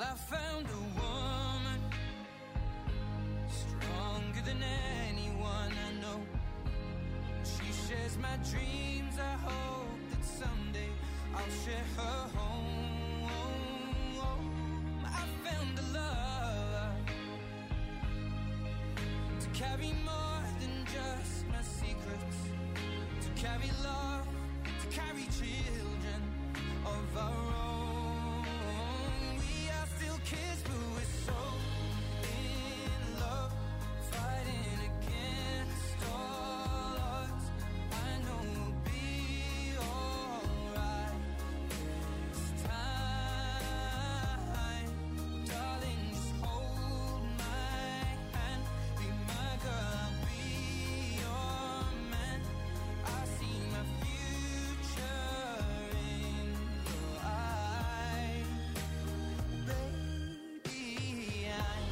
I found a woman stronger than anyone I know. She shares my dreams. I hope that someday I'll share her home. I found a love to carry more than just my secrets, to carry love, to carry children of our own. We are still kids, but we're so in love, fighting against all odds. I know we'll be alright this time. Darling, just hold my hand, be my girl, I'll be your man. I see my future in your eyes, baby. I'm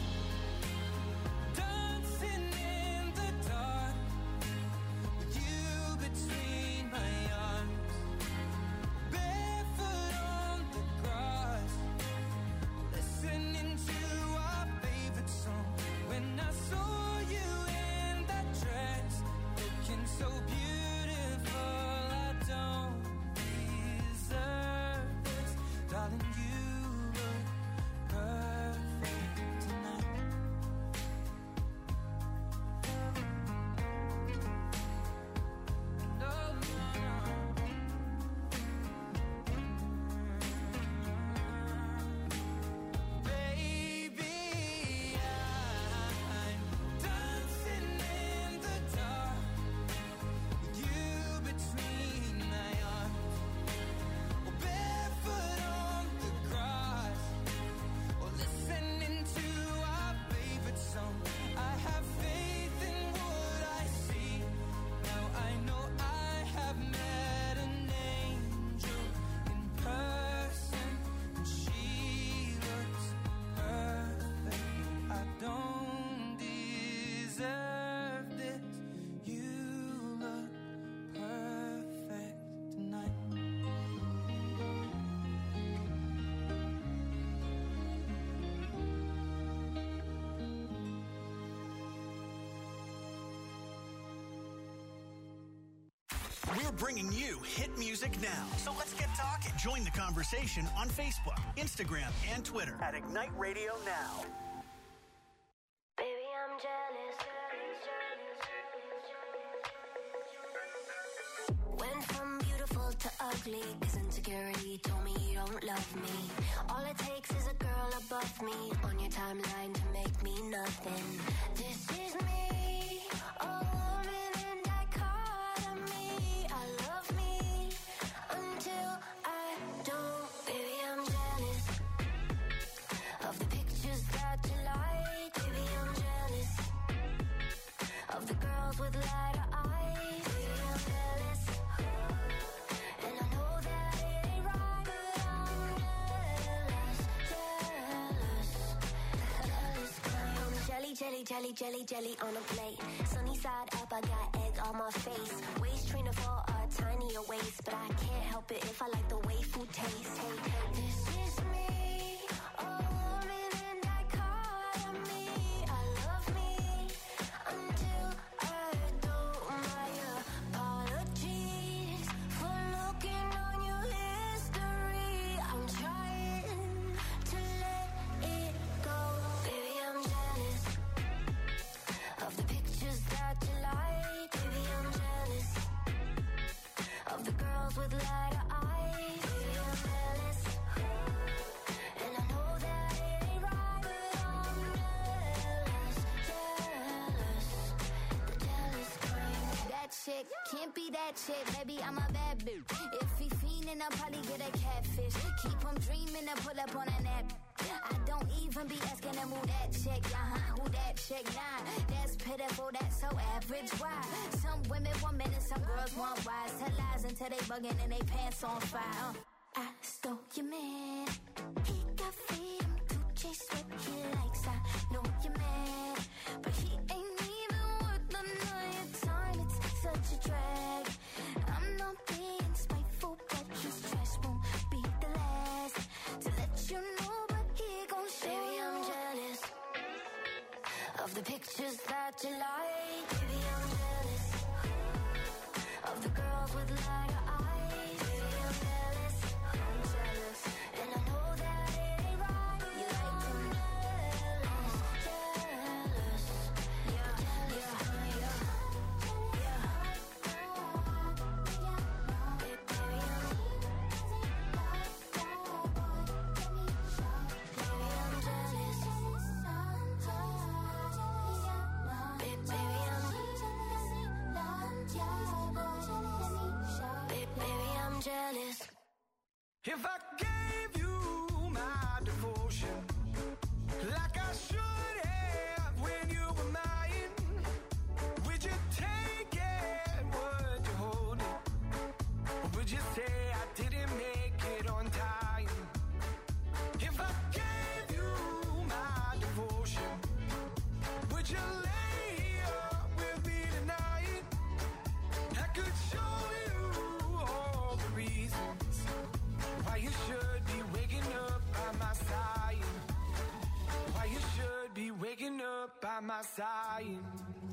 dancing in the dark with you between my arms, barefoot on the grass, listening to our favorite song. When I saw you in that dress, looking so beautiful, I don't deserve this. Darling, you look perfect tonight. No, no, no. Baby, I'm dancing in the dark with you between my arms, or barefoot on the grass, or listening to our favorite song. I have faith in what I see. Now I know I have met an angel in person, and she looks perfect. I don't deserve this. You look perfect tonight. We're bringing you hit music now. So let's get talking. Join the conversation on Facebook, Instagram, and Twitter at Ignite Radio Now. Baby, I'm jealous. Went from beautiful to ugly, 'cause insecurity told me you don't love me. All it takes is a girl above me on your timeline to make me nothing. This is me, a woman in dichotomy. I love me until I don't. Baby, I'm jealous of the pictures that you like. Baby, I'm jealous of the girls with lighter eyes. Baby, I'm jealous, and I know that it ain't right, but I'm jealous, jealous, I'm jelly, jelly, jelly, jelly, jelly on a plate. Sunny side up, I got egg on my face. Waist trainer for a tinier waist, but I can't help it if I like the way food tastes. Hey, this is me, a woman in dichotomy. I love me until I don't. My apologies for looking on your history. I'm trying to let it go. Baby, I'm jealous of the pictures that you like. Baby, I'm jealous of the girls with lighter eyes. Baby, I'm jealous, and I know that it ain't right, but I'm jealous, jealous, the jealous kind. That chick can't be that chick, baby, I'm a bad bitch. If he fiendin', I'll probably get a catfish. Keep him dreamin' to pull up on a nap. I don't even be asking him who that chick, who that chick, nah. That's pitiful, that's so average, why? Some women want men and some girls want wise. Tell lies until they bugging and they pants on fire. I stole your man, he got freedom to chase what he likes. I know you're mad, but he ain't even worth the night time. It's such a drag. I'm not being spiteful, but his trash won't be the last to let you know. But he gon' the pictures that you like. Baby, I'm jealous of the girls with lighter eyes. Baby, I'm jealous, and I know that it ain't right. You like them jealous, yeah, jealous, yeah. If I gave you my devotion, like I should have when you were mine, would you take it? Would you hold it? Or would you say I didn't make it on time? If I gave you my devotion, would you lay up with me tonight? I could show you all the reasons why you should be waking up by my side. Why you should be waking up by my side.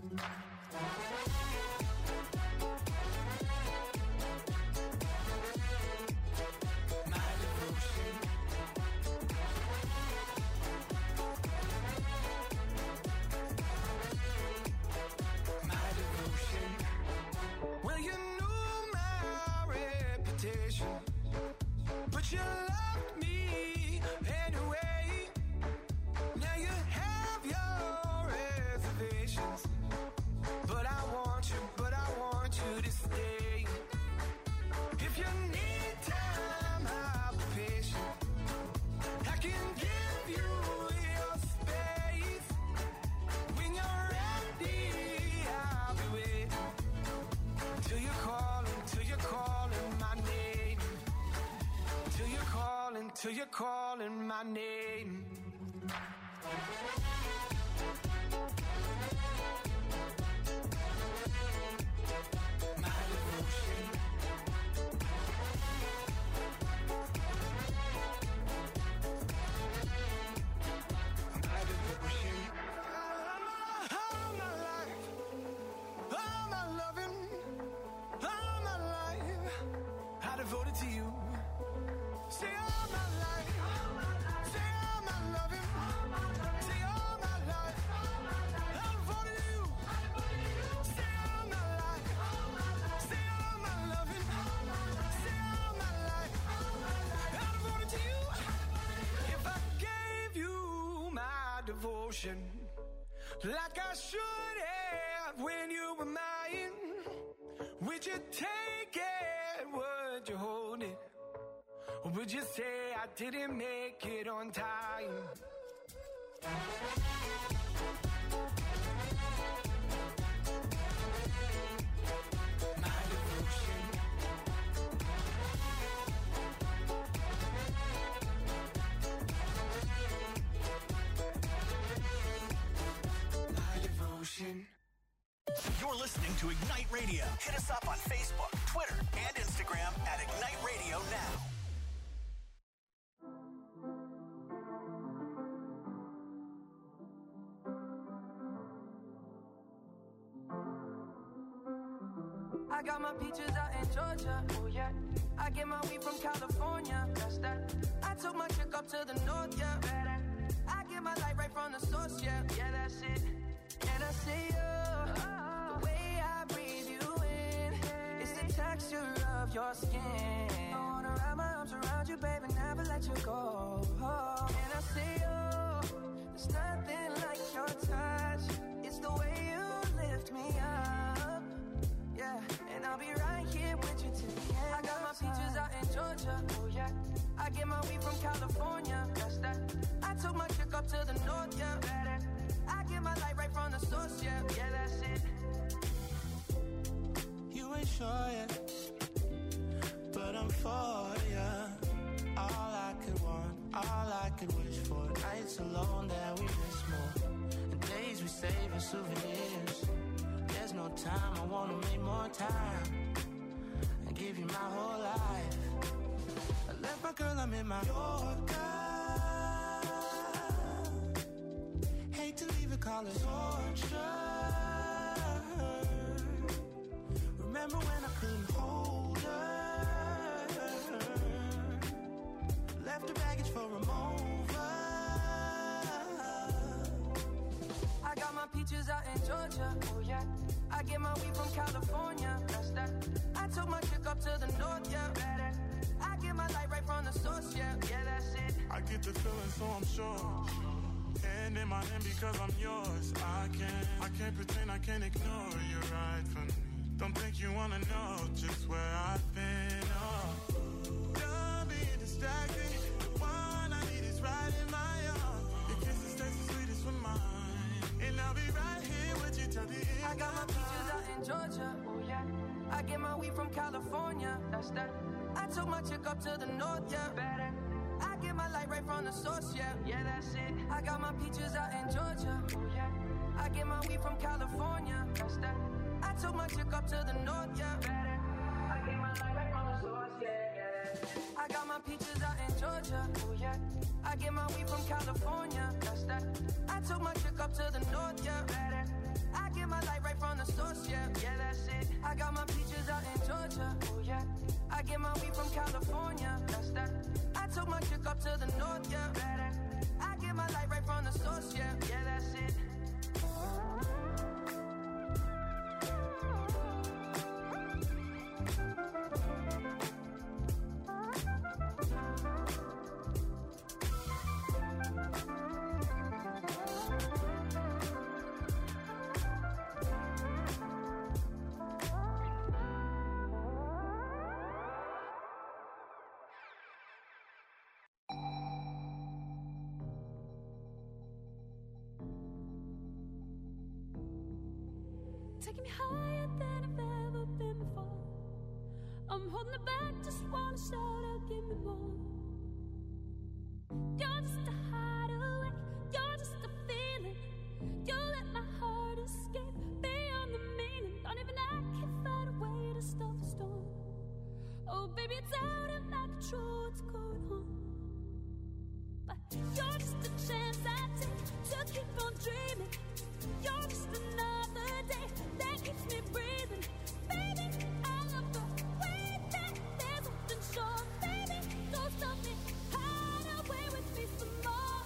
My devotion. My devotion. Well, you knew my reputation, but you loved me anyway. Now you have your reservations, but I want you to stay. If you need time, I'll be patient. I can give you your space. When you're ready, I'll be waiting till you're calling my name. Till you're calling my name. My devotion. My devotion. All my life, all my loving, all my life, I devoted to you. Say all my life, say all my loving, say all my life, I devoted to you. Say all my life, say all my loving, say all my life, I devoted to you. If I gave you my devotion, like I should have when you were mine, would you take it? Would you hold it? Or would you say I didn't make it on time? My devotion. My devotion. You're listening to Ignite Radio. Hit us up on Facebook, Twitter, and Instagram at Ignite Radio Now. I got my peaches out in Georgia, oh yeah. I get my weed from California, that's that. I took my chick up to the north, yeah. I get my light right from the source, yeah. Yeah, that's it. And I see you, the way I breathe you in, it's the texture of your skin. I wanna wrap my arms around you, baby, never let you go. And I see you, there's nothing like your touch. It's the way you lift me up, yeah. And I'll be right here with you till the end. I got my peaches out in Georgia, oh yeah. I get my weed from California, that's that. I took my chick up to the north, yeah. I get my light right from the source, yeah. Yeah, that's it. You ain't sure yet, but I'm for ya. All I could want, all I could wish for. Nights alone that we miss more, and days we save as souvenirs. There's no time, I wanna make more time and give you my whole life. I left my girl, I'm in my Yorker. Hate to leave it call it torture. Remember when I couldn't hold her? Left the baggage for a mover. I got my peaches out in Georgia, oh yeah. I get my weed from California, that's that. I took my chick up to the north, yeah, better. I get my light right from the source, yeah, yeah, that's it. I get the feeling, so I'm sure. Hand in my hand because I'm yours. I can't pretend, I can't ignore you right from me. Don't think you wanna know just where I've been. Oh, don't be distracted. The one I need is right in my arms. Your kisses taste the sweetest with mine, and I'll be right here with you till the end. I got my peaches out in Georgia, oh yeah. I get my weed from California, that's that. I took my chick up to the north, yeah, better. I get my light right from the source, yeah, yeah, that's it. I got my peaches out in Georgia, oh yeah. I get my weed from California, that's that. I took my chick up to the north, yeah, better. I get my light right from the source, yeah, yeah. I got my peaches out in Georgia, oh yeah. I get my weed from California, that's that. I took my chick up to the north, yeah, better. I get my light right from the source, yeah, yeah, that's it. I got my peaches out in Georgia, oh yeah. I get my weed from California, that's that. I took my chick up to the north, yeah, better. I get my light right from the source, yeah, yeah, that's it. Taking me higher than I've ever been before. I'm holding it back, just wanna shout out, give me more. You're just a hideaway, you're just a feeling. You let my heart escape beyond the meaning. Don't even I can find a way to stop the storm. Oh baby, it's out of my control, what's going on? But you're just a chance I take to keep on dreaming. You're just another day that keeps me breathing. Baby, I love the way that there's something sure. Baby, don't stop me, hide away with me some more.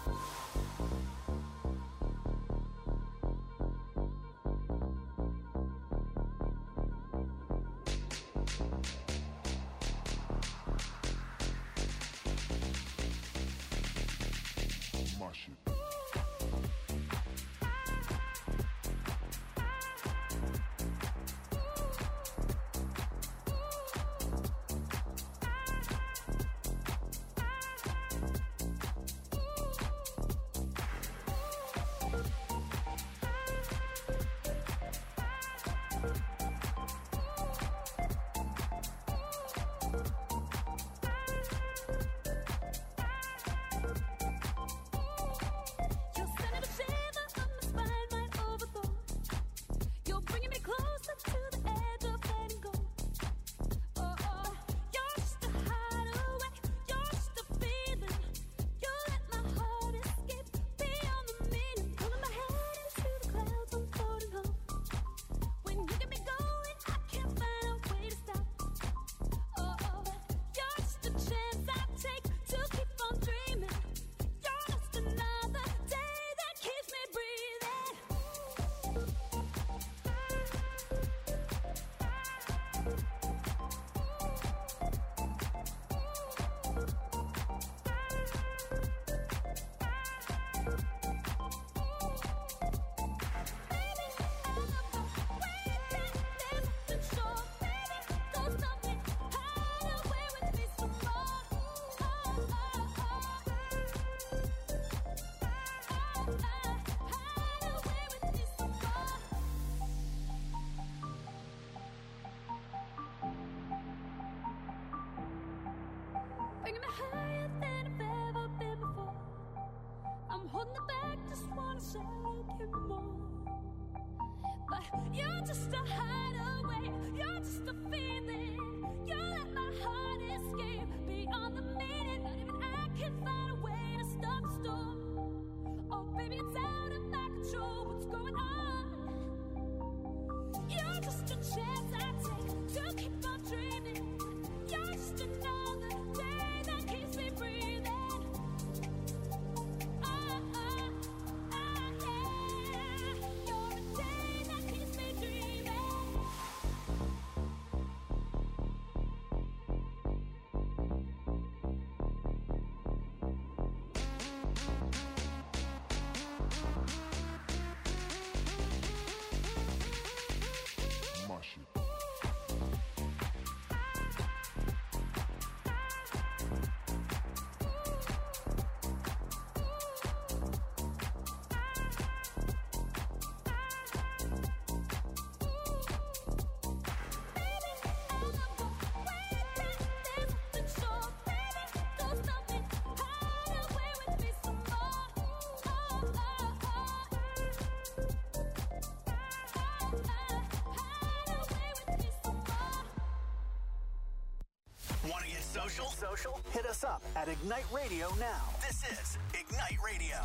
My shit. Bringing me higher than I've ever been before. I'm holding it back, just wanna shout, give me more. But you're just a hideaway, you're just a feeling. You let my heart escape beyond the meaning. Not even I can find a way to stop the storm. Oh baby, it's out of my control. Social? Hit us up at Ignite Radio now. This is Ignite Radio.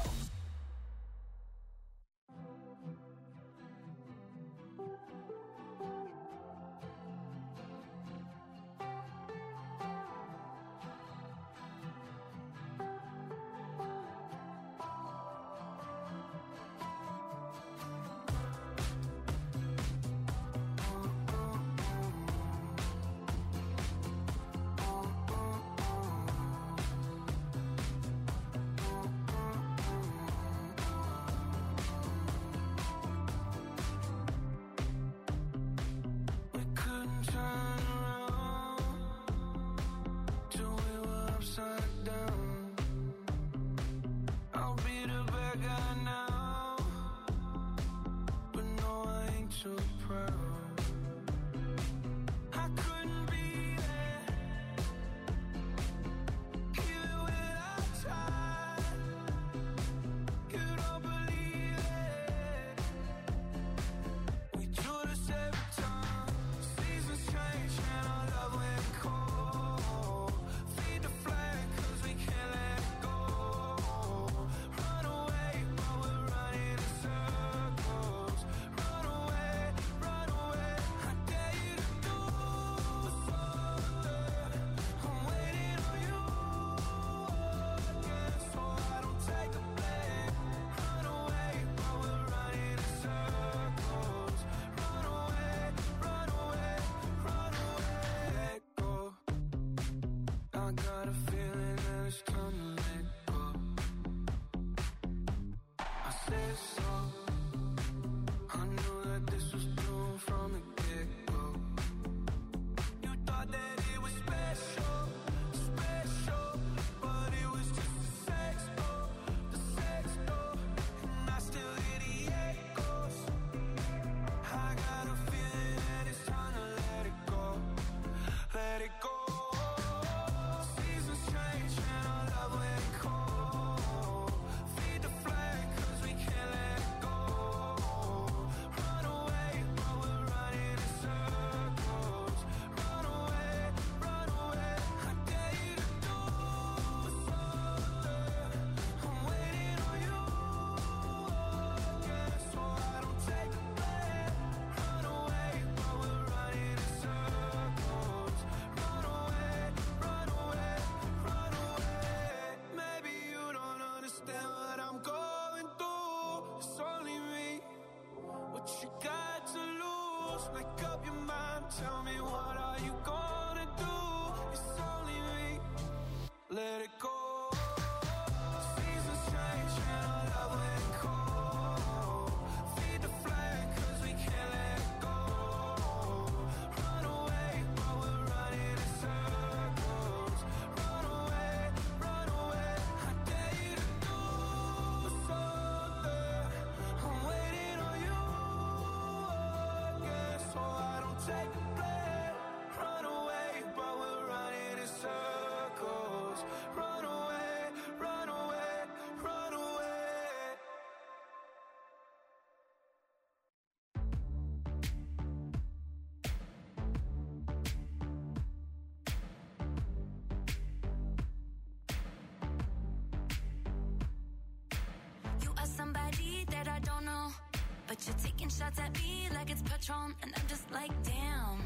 Somebody that I don't know, but you're taking shots at me like it's Patron, and I'm just like, damn,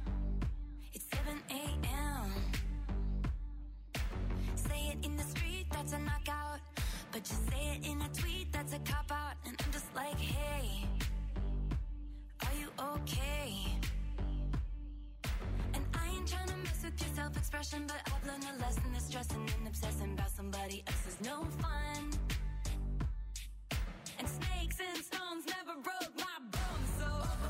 it's 7 a.m. Say it in the street, that's a knockout, but you say it in a tweet, that's a cop-out, and I'm just like, hey, are you okay? And I ain't trying to mess with your self-expression, but I've learned a lesson that stressing and obsessing about somebody else is no fun. And snakes and stones never broke my bones, so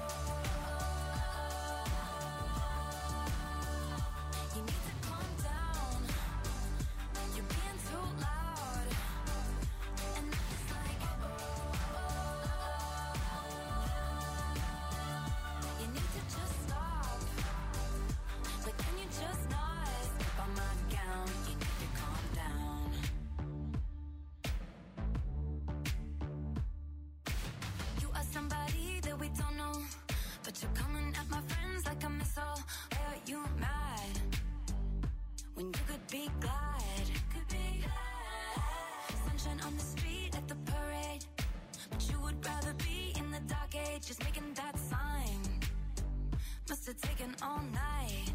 you need to calm down. You're being too loud, and I'm just like, you need to just stop. Like, can you just not step on my gown? You need to calm down. all night.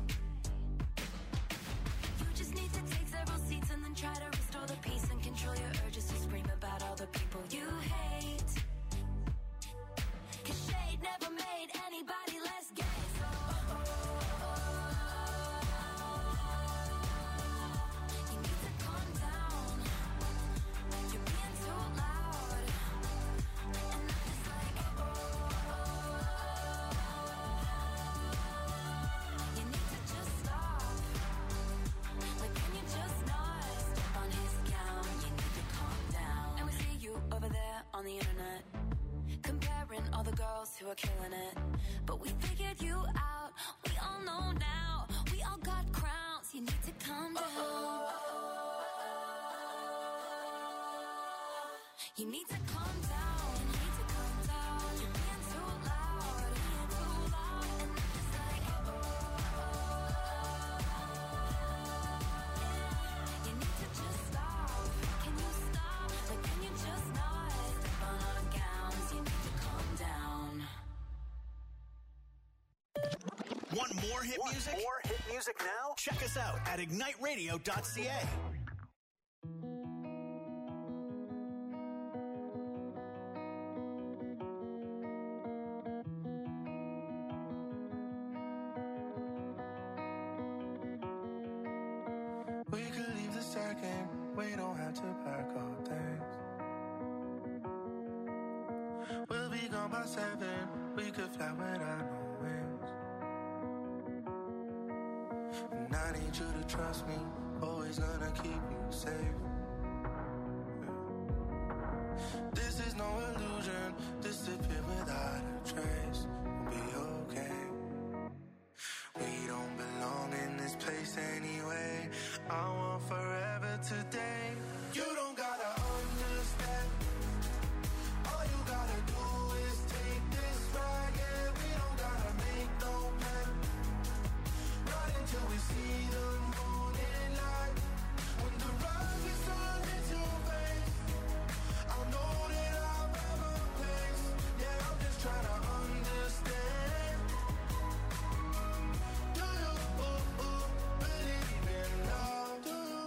You just need to take several seats and then try to restore the peace and control your urges to scream about all the people you hate. 'Cause shade never made anybody less gay. So you need to calm down. You're being too loud. And I'm just like, you need to just stop. Like, can you just not step on his gown? You need to calm down. And we see you over there on the internet, comparing all the girls who are killing it. But we figured you out. We all know now. We all got crowns. You need to calm down. You need to calm down. You need to calm down. You're being too loud. Being too loud. And I'm just like, you need to just stop. Can you stop? Like, can you just not step on our gowns? You need to calm down. Want more hit music? More hit music now? Check us out at igniteradio.ca. We could leave the second. We don't have to pack our things. We'll be gone by 7. We could fly without no wings. And I need you to trust me. Always gonna keep you safe. This is no illusion. Disappear without a trace. We'll be okay. We don't belong in this place anyway. I want forever today. You don't gotta understand. All you gotta do is take this ride. Yeah, we don't gotta make no plan. Not until we see the morning light. When the rising sun hits your face, I'll know that I'll have a place. Yeah, I'm just trying to understand. Do you believe in love? Do you?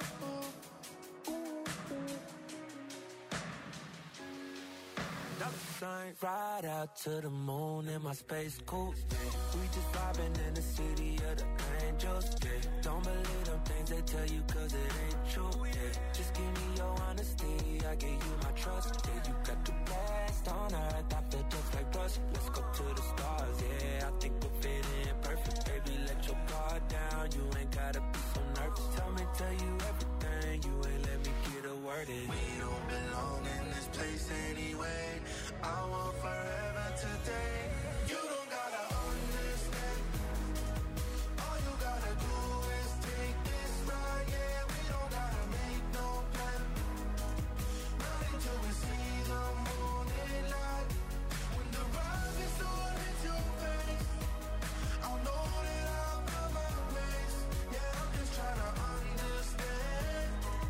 Dollar sign, ride out to the moon in my space coupe. We just vibing in the city of the angels. Yeah. Don't believe them things they tell you 'cause it ain't true. Yeah. Just give me your honesty, I give you my trust. Yeah, you got the best on earth, I feel just like rust. Let's go to the stars, yeah, I think we'll fit in perfect. Baby, let your guard down, you ain't gotta be so nervous. Tell you everything, you ain't let me get a word in. We don't belong in this place anyway. I want forever today. You don't gotta understand. All you gotta do is take this ride. Yeah, we don't gotta make no plan. Not until we see the morning light. When the rising sun hits your face, I'll know that I'll have my place. Yeah, I'm just trying to understand.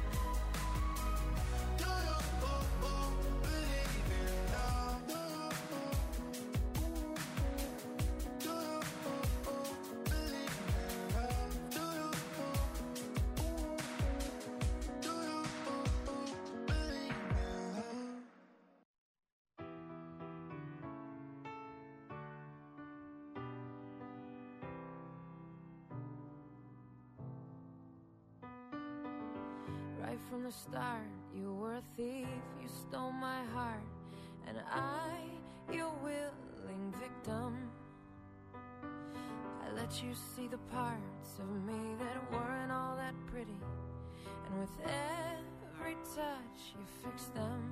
Do you believe in love? Do you believe in love? Do you believe in love? Right from the start, you were a thief, you stole my heart, and I, your willing victim. I let you see the parts of me that weren't all that pretty, and with every touch you fixed them.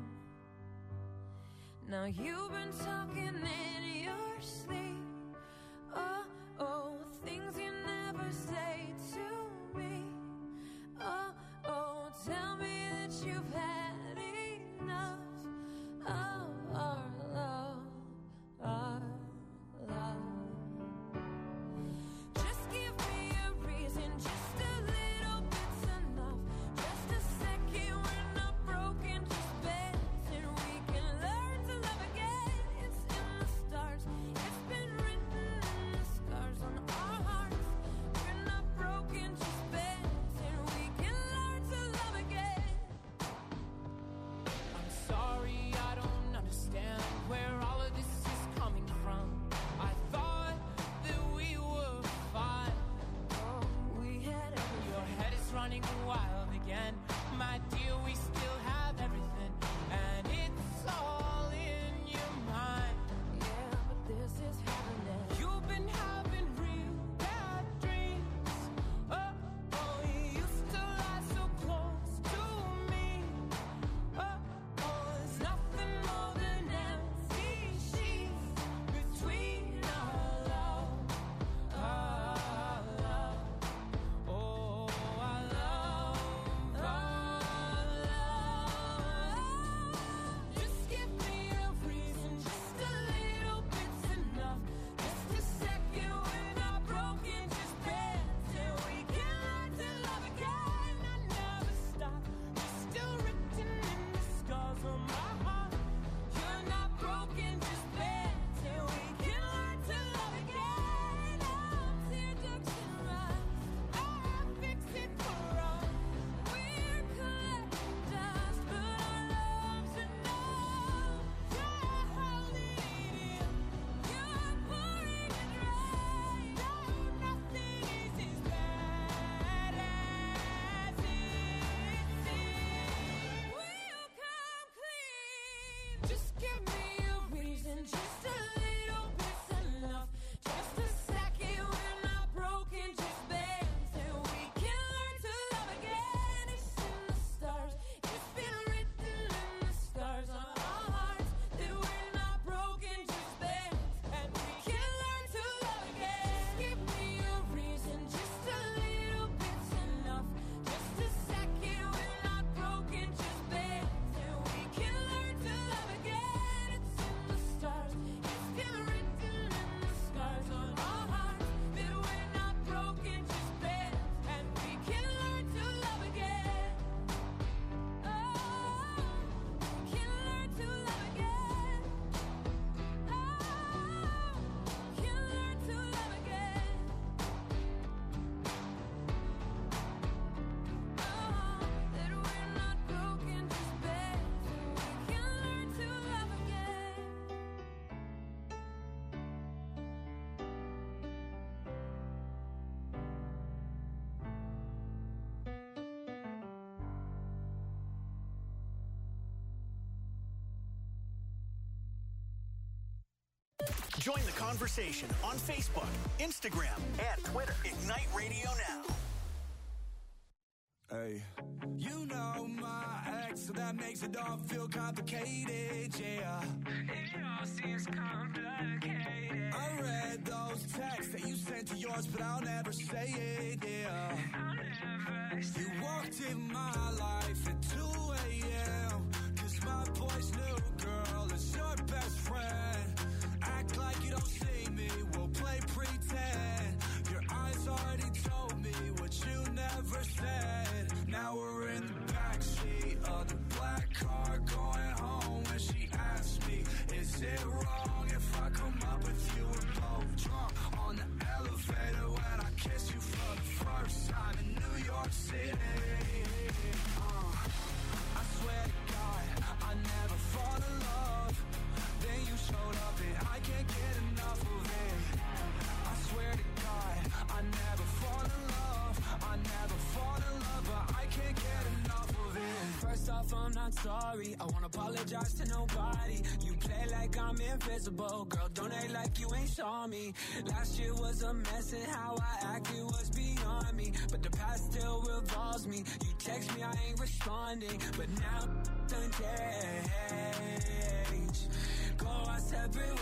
Now you've been talking in your sleep. Oh, oh, things you never say to me. Oh, oh, tell me that you've had enough of our love, our love. Just give me a reason, just a little bit's enough. Just a second, we're not broken, just bends, and we can learn to love again. It's in the stars, it's been written in the scars on our hearts. Join the conversation on Facebook, Instagram, and Twitter. Ignite Radio Now. Hey, you know my ex, so that makes it all feel complicated, yeah. It all seems complicated. I read those texts that you sent to yours, but I'll never say it, yeah. I'll never say it. You walked in my life at 2 a.m. Cause my boy's new girl is your best friend. Act like you don't see me, we'll play pretend. Your eyes already told me what you never said. Now we're in the backseat of the black car going home. When she asked me, is it wrong if I come up with you? We're both drunk on the elevator when I kiss you for the first time in New York City. I swear to God, I never fall in love. Then you showed up and I can't get enough of it. I swear to God, I never fall in love. I never fall in love, but I can't get enough of it. First off, I'm not sorry. I won't apologize to nobody. You play like I'm invisible. Girl, don't act like you ain't saw me. Last year was a mess and how I acted was beyond me. But the past still revolves me. You text me, I ain't responding. But now done change. Go our separate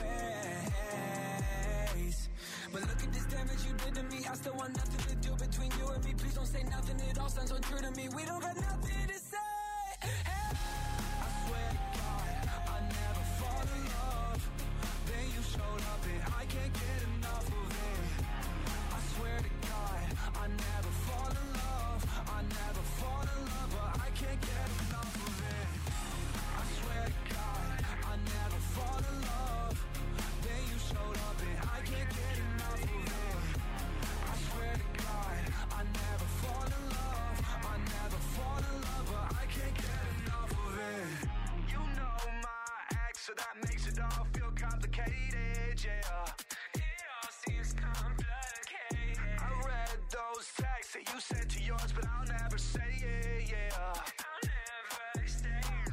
ways. But look at this damage you did to me. I still want nothing to do between you and me. Please don't say nothing, it all sounds untrue to me. We don't got nothing to say. Hey. I swear to God, I never fall in love. Then you showed up and I can't get enough of it. I swear to God, I never fall in love. I never fall in love, but I can't get enough of it. I swear to God, I never fall in love. Then you showed up and I can't get enough of it. I swear to God, I never fall in love. I never fall in love, but I can't get enough of it. You know my ex, so that makes it all feel complicated, yeah. It all seems complicated. I read those texts that you sent to yours, but I'll never say it, yeah. I'll never say it.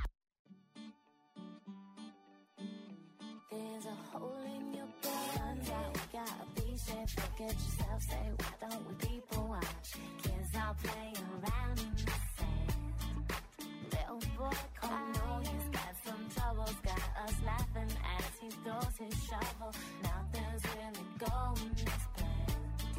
There's a hole in your brain. Turns out we gotta be safe. Look at yourself, say, why don't we people watch? Kids are playing around in the sand. Little boy crying, he's got some troubles. Got us laughing as he throws his shovel. Nothing's really going as planned.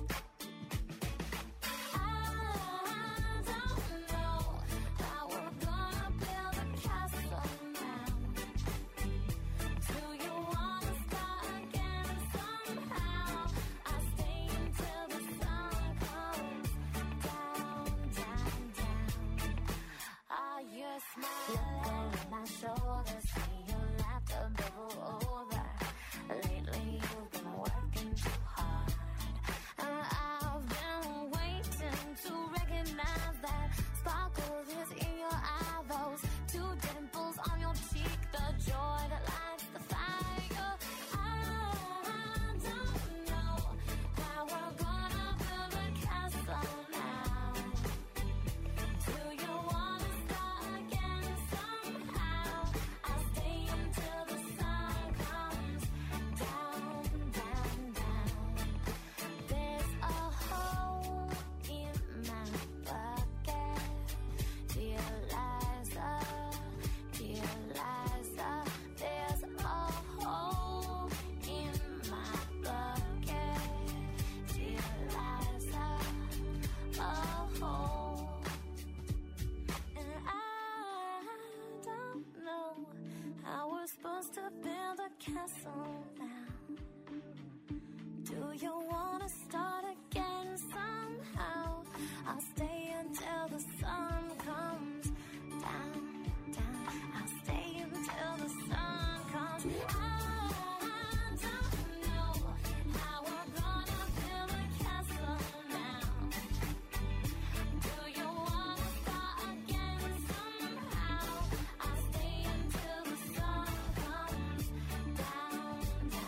I don't know how we're gonna build a castle now. Do you wanna start again somehow? I'll stay until the sun comes down, down, down. Are you smiling? Look over my shoulder, see your laughter bubble over. Lately you've been working too hard, and I've been waiting to recognize that sparkle is in your eye. Those two dimples on your cheek, the joy that lights the fire. I don't know how we're gonna build a castle now. Do you wanna start again somehow? I'll stay until the sun comes down, down, down. There's a hole in my bucket. Dear Liza, there's a hole in my bucket. Dear Liza, a hole. And I don't know how we're supposed to build a castle now. Do you wanna start again somehow? I'll stay until the sun comes down, down. I'll stay until the sun comes. I don't know how we're gonna build a castle now. Do you wanna start again somehow? I'll stay until the sun comes down, down.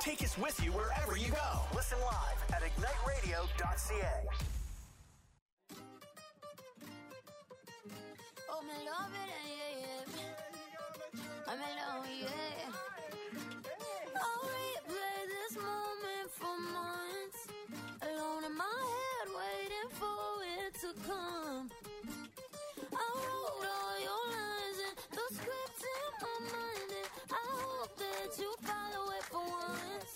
Take us with you wherever you go. Listen live at igniteradio.ca. Oh, me love it, yeah. I'm alone, yeah. I'll replay this moment for months. Alone in my head, waiting for it to come. I wrote all your lines and the script in my mind, and I hope that you follow it for once.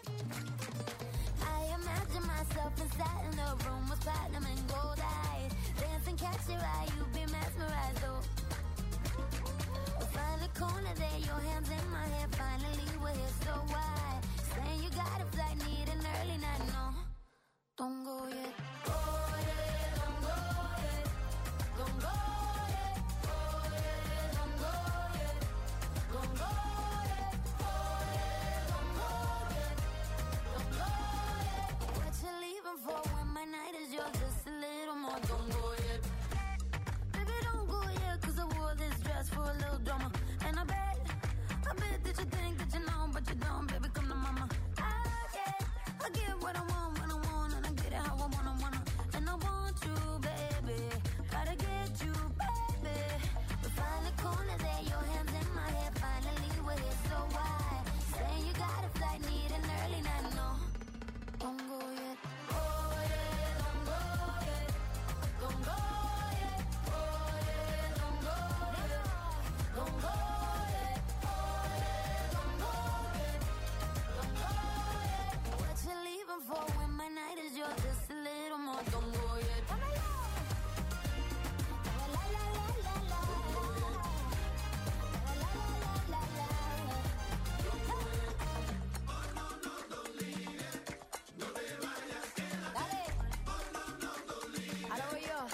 I imagine myself inside in the room with platinum and gold eyes. Dance and catch your eye, you be mesmerized, oh. We'll find a corner there, your hands in my hair. Finally we're here, so why? Saying you got a flight, need an early night, no. Don't go yet. Oh yeah, don't go yet. Don't go yet. Oh yeah, don't go yet. Don't go yet. Oh yeah, don't go yet. Don't go yet. What you leaving for when my night is yours? Just a little more. Don't go yet. Baby, don't go yet, 'cause I wore this dress for a little drama. And I bet that you think that you know, but you don't. Baby, come to mama. I get what I want when I want, and I get it how I wanna. And I want you, baby. Gotta get you, baby. We find a corner there, your hands in my hair. Finally we're here, so why? Saying you got a flight, need an early night, no. Don't go yet. Oh yeah, don't go yet. Don't go yet. Oh yeah, don't go yet. Don't go yet. Oh yeah, don't go yet. Don't go yet. What you leaving for when my night is yours? Just a little more. Don't go yet. La la la la la la. La la la la la la. Dale. Ahora voy yo.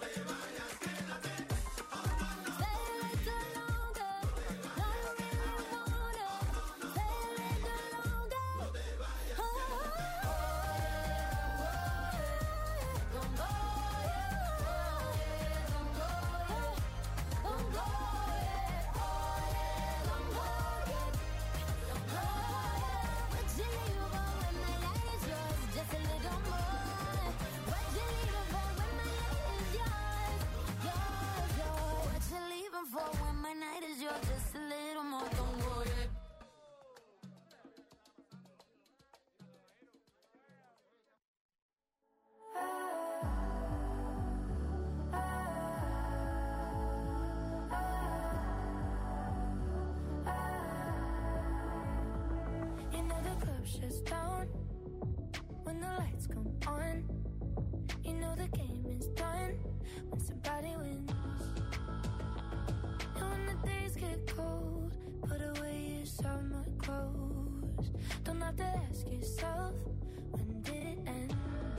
Stay a little longer. No, you really wanna. Stay a little longer. Oh, don't go yet. Don't go yet. Don't go yet. Oh yeah, don't go yet. Don't go yet. What you leaving for when my night is yours? Just a little more. What you leaving for when my night is yours? Yours. What you leaving for when my night is yours? Just a little more. Don't go yet. You know the club shuts down when the lights come on. You know the game is done when somebody wins. And when the days get cold, put away your summer clothes. Don't have to ask yourself, when did it end?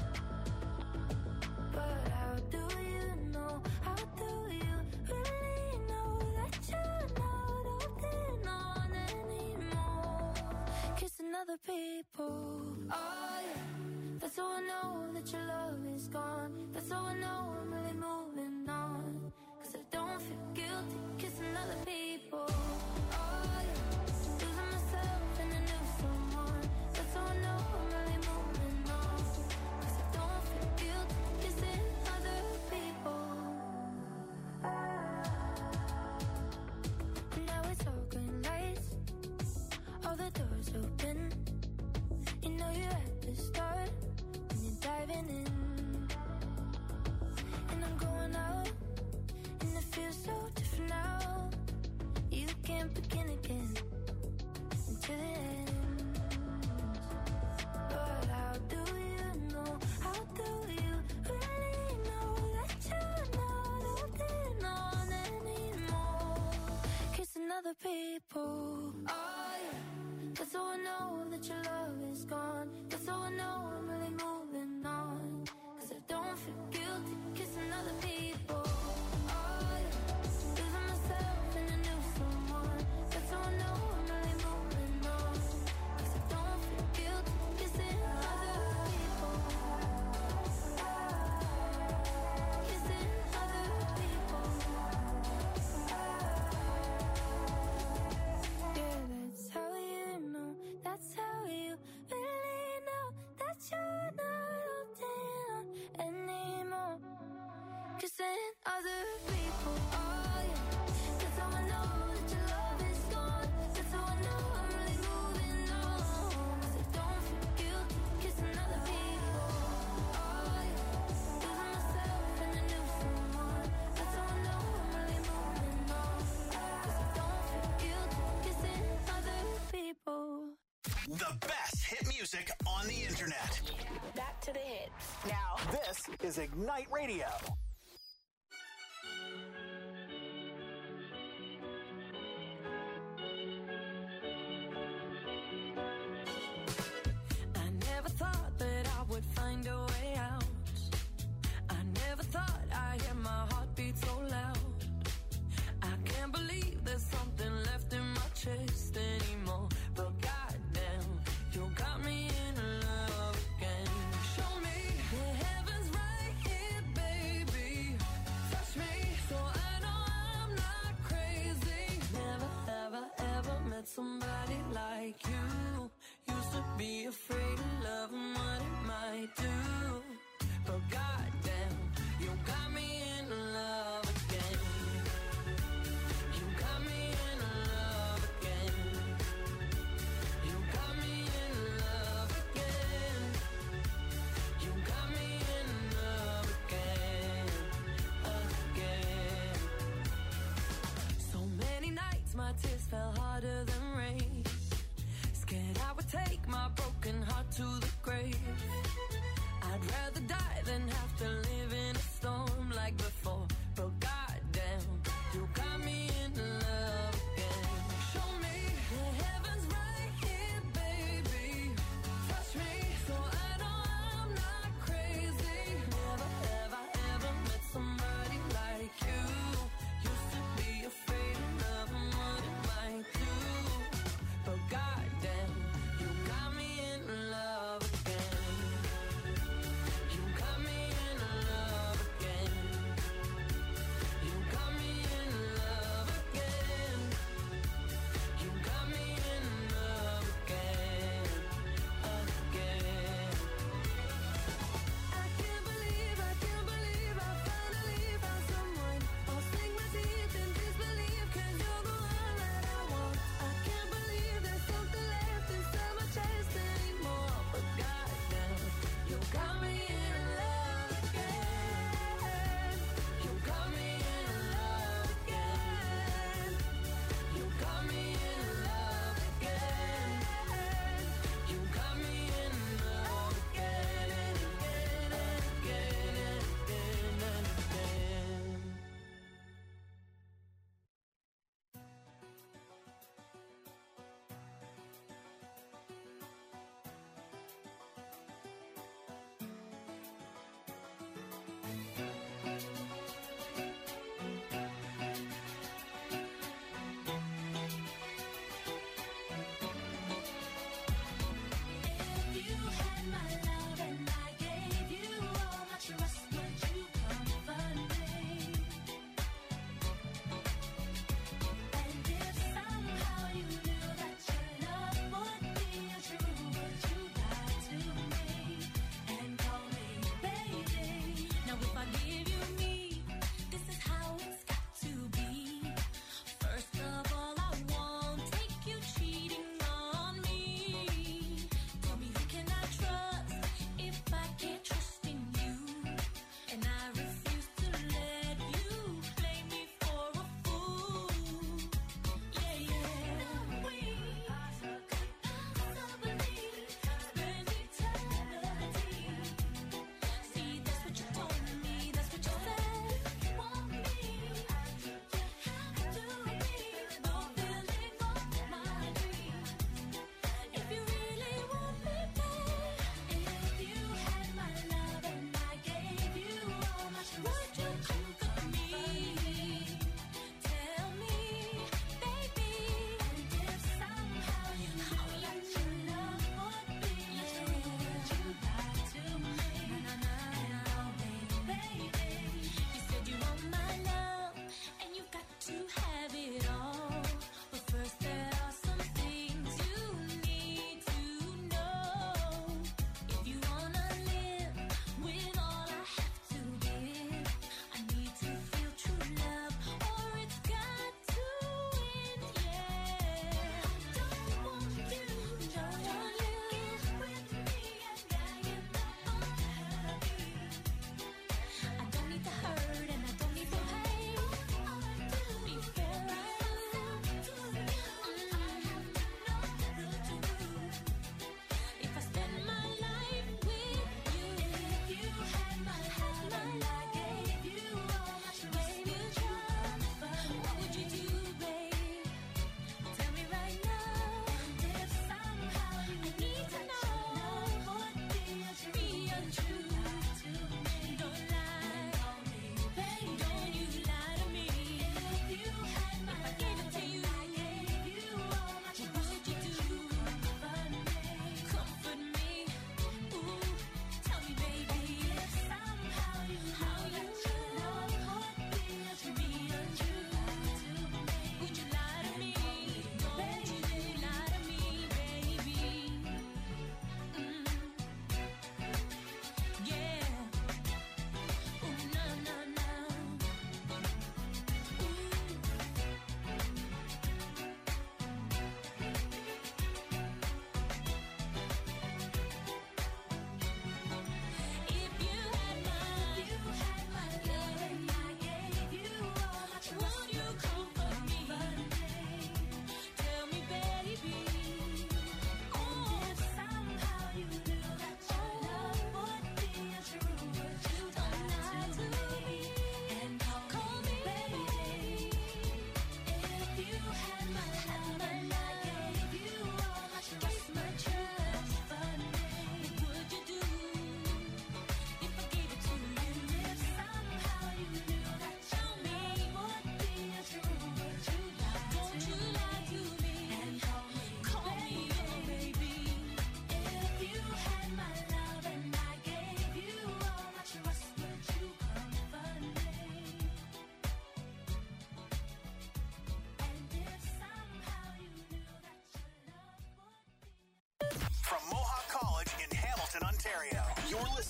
But how do you know? How do you really know that you're not holding on anymore? Kissing other people. Oh yeah, that's how I know that your love is gone. That's how I know I'm really moving on. 'Cause I don't feel guilty kissing other people. Oh yeah, losing myself in a new someone. That's how I know I'm really moving on. 'Cause I don't feel guilty kissing other people. And now it's all green lights, all the doors open. You know you're at the start when you're diving in. And I'm going out, and it feels so different now. You can't begin again until it ends. But how do you know? How do you really know that you're not holding on anymore? Kissing other people. Oh yeah, that's how I know that your love is gone. That's how I know I'm really moving on. 'Cause I don't feel guilty kissing other people. Oh yeah, losing myself in a new someone. That's how I know I'm really moving on. 'Cause I don't feel guilty kissing other people. Kissing other people. Yeah, that's how you know. That's how you The best hit music on the internet. Back to the hits. Now, this is Ignite Radio. I never thought that I would find a way out. I never thought I'd hear my heartbeat so loud. I can't believe there's something left in my chest anymore. But goddamn, you got me in love again. Show me the heavens right here, baby. Touch me so I know I'm not crazy. Never, ever, ever met somebody like you. Used to be afraid of love and what it might do. But goddamn, you got me in love again. You got me in love again. You got me in love again. You got me in love again, again. So many nights my tears fell harder than rain. Scared I would take my broken heart to the grave. I'd rather die than have to live in a storm like before. But goddamn, you got me in love again. Show me the heavens right here, baby. Touch me so I know I'm not crazy. Never, ever, ever met somebody like you. Used to be afraid of love and what it might do.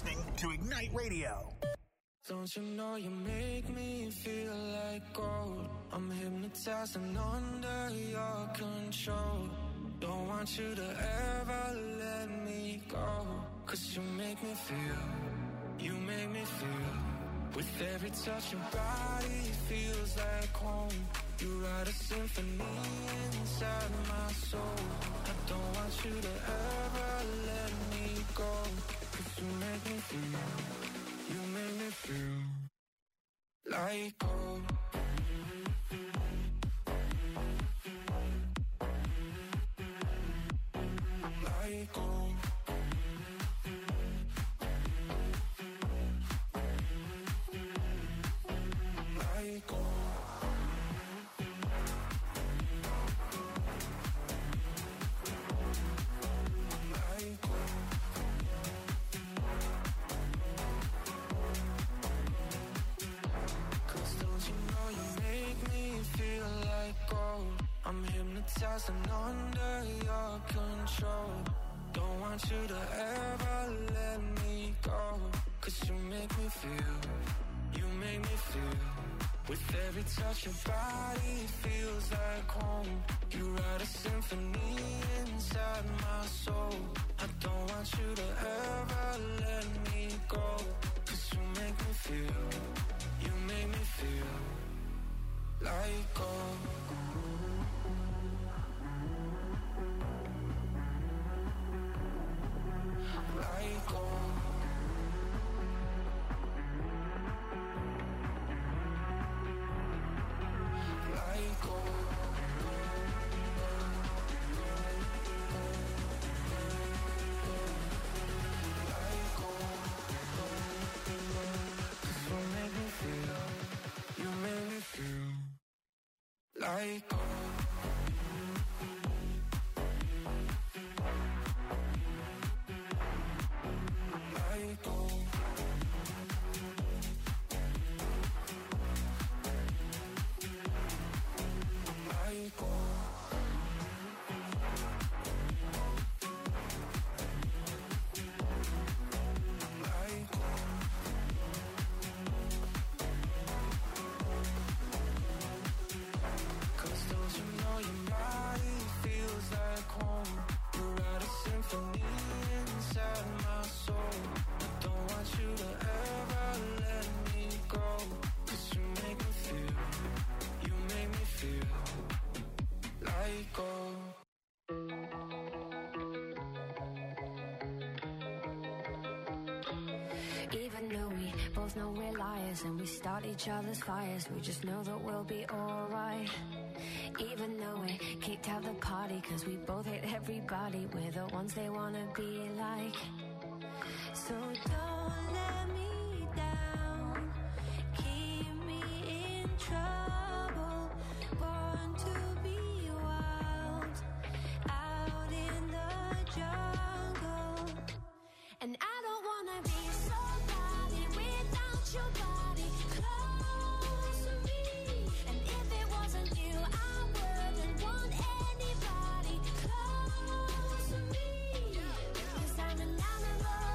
listening to Ignite Radio. Don't you know you make me feel like gold? I'm hypnotized and under your control. Don't want you to ever let me go. 'Cause you make me feel, you make me feel. With every touch your body feels like home. You write a symphony inside my soul. I don't want you to ever let me go. 'Cause you make me feel, you make me feel like gold. Like gold. Like gold. Like gold. 'Cause don't you know you make me feel like gold? I'm hypnotized and under your control. Don't want you to ever let me go. 'Cause you make me feel, you make me feel. With every touch your body feels like home. You write a symphony inside my soul. I don't want you to ever let me go. 'Cause you make me feel, you make me feel like gold. Like gold. Like gold. Like gold. 'Cause you make me feel, you make me feel like gold. Like gold. Like gold. Like gold. 'Cause don't you know your body feels like home? You write a symphony inside my soul. I don't want you to ever let me go. 'Cause you make me feel, you make me feel like gold. Even though we both know we're liars and we start each other's fires, we just know that we'll be alright. Even though we kicked out the party 'cause we both hate everybody, we're the ones they wanna be like. So don't let me down, keep me in trouble, born to be wild, out in the jungle. And I don't wanna be somebody without your body close to me. And if it wasn't you, I wouldn't want anybody close to me. 'Cause I'm an animal,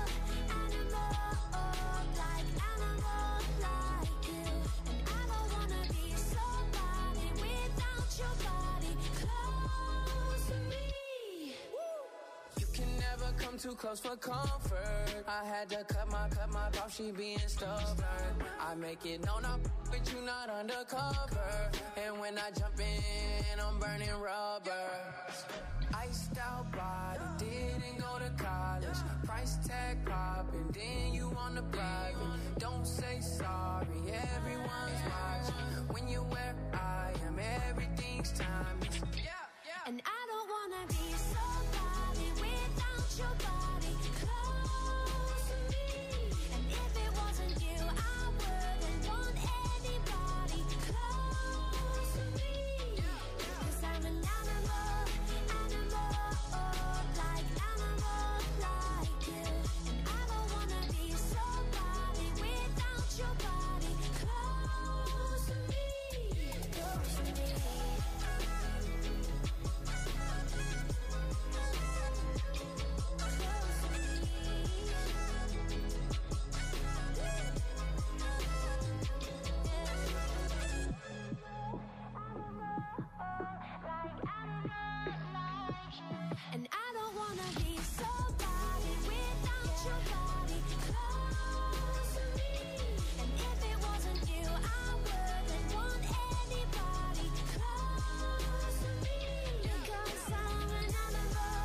like animal like you. And I don't wanna be somebody without your body close to me. You can never come too close for comfort. I had to cut my off, she being stubborn. I make it known I'm with you, not undercover. And when I jump in, I'm burning rubber. Iced out body, didn't go to college. Price tag popping, then you on the private. Don't say sorry, everyone's watching. When you're where I am, everything's timeless. And I don't wanna be somebody without your body close to me. And if it wasn't you, I wouldn't want anybody close to me. 'Cause I'm an animal, like animal like you. And I don't wanna be somebody without your body close to me. Close to me. And I don't wanna be somebody without your body close to me. And if it wasn't you, I wouldn't want anybody close to me. Because I'm an animal,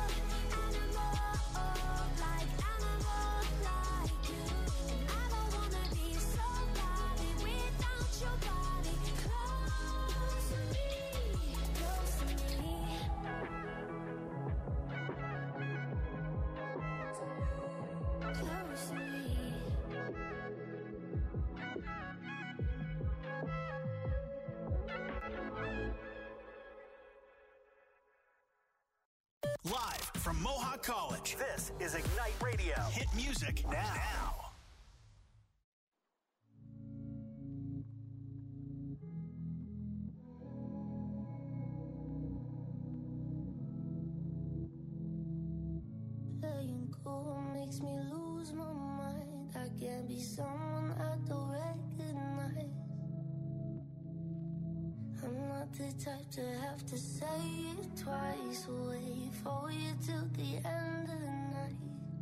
like animal like you. And I don't wanna be somebody without your body close to me, close to me. Close to me. Live from Mohawk College, this is Ignite Radio. Hit music now. Playing cool makes me lose my mind. I can't be someone I don't recognize. I'm not the type to have to say it twice. Wait for you till the end of the night.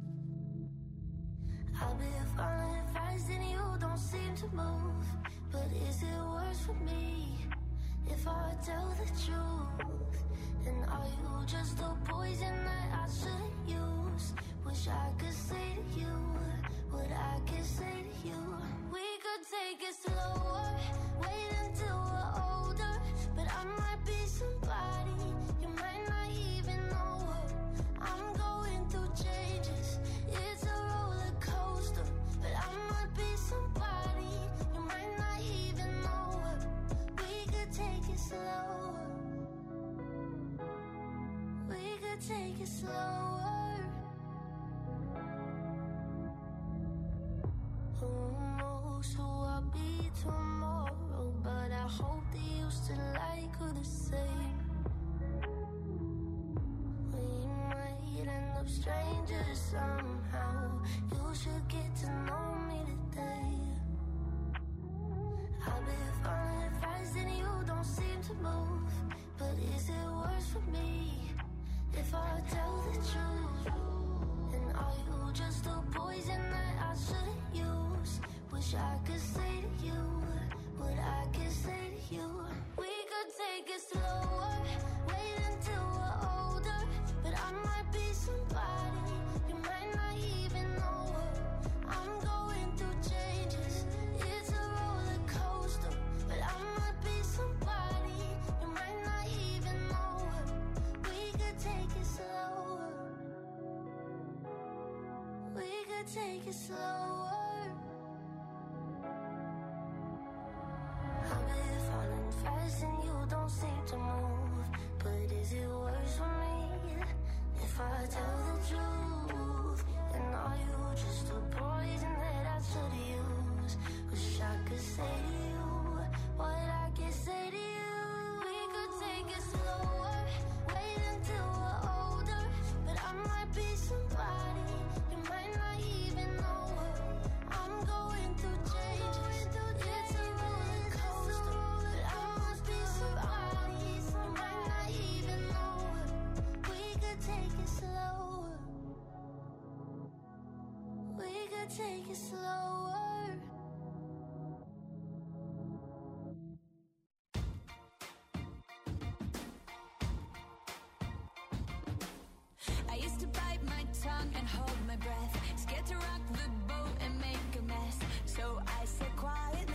I'll be fine if I and you don't seem to move. But is it worse for me if I tell the truth? And are you just a poison that I shouldn't use? Wish I could say to you what I could say to you. We could take it slower, wait until we're older. But I might be somebody you might not even know her. I'm going through changes, it's a roller coaster. But I might be somebody you might not even know her. We could take it slower, we could take it slower. Who knows who I'll be tomorrow? But I hope that you still like her the same. We might end up strangers somehow. You should get to know me today. I'll be fine if I and you don't seem to move. But is it worse for me if I tell the truth? And are you just a poison that I shouldn't use? Wish I could say to you what I could say to you. We could take it slower, wait until we're older. But I might be somebody you might not even know her. I'm going through changes, it's a roller coaster. But I might be somebody you might not even know her. We could take it slower, we could take it slower. I've been falling fast and you don't seem to move. But is it worse for me if I tell the truth? And are you just a poison that I should use? Wish I could say to you what I can say to you. We could take it slower, wait until we're older. But I might be somebody you might not even know her. I'm going through changes, it's a roller coaster. But I must be somebody you might not even know her. We could take it slower, we could take it slower. I used to bite my tongue and hold my breath, scared to rock the boat and make a mess. So I said quiet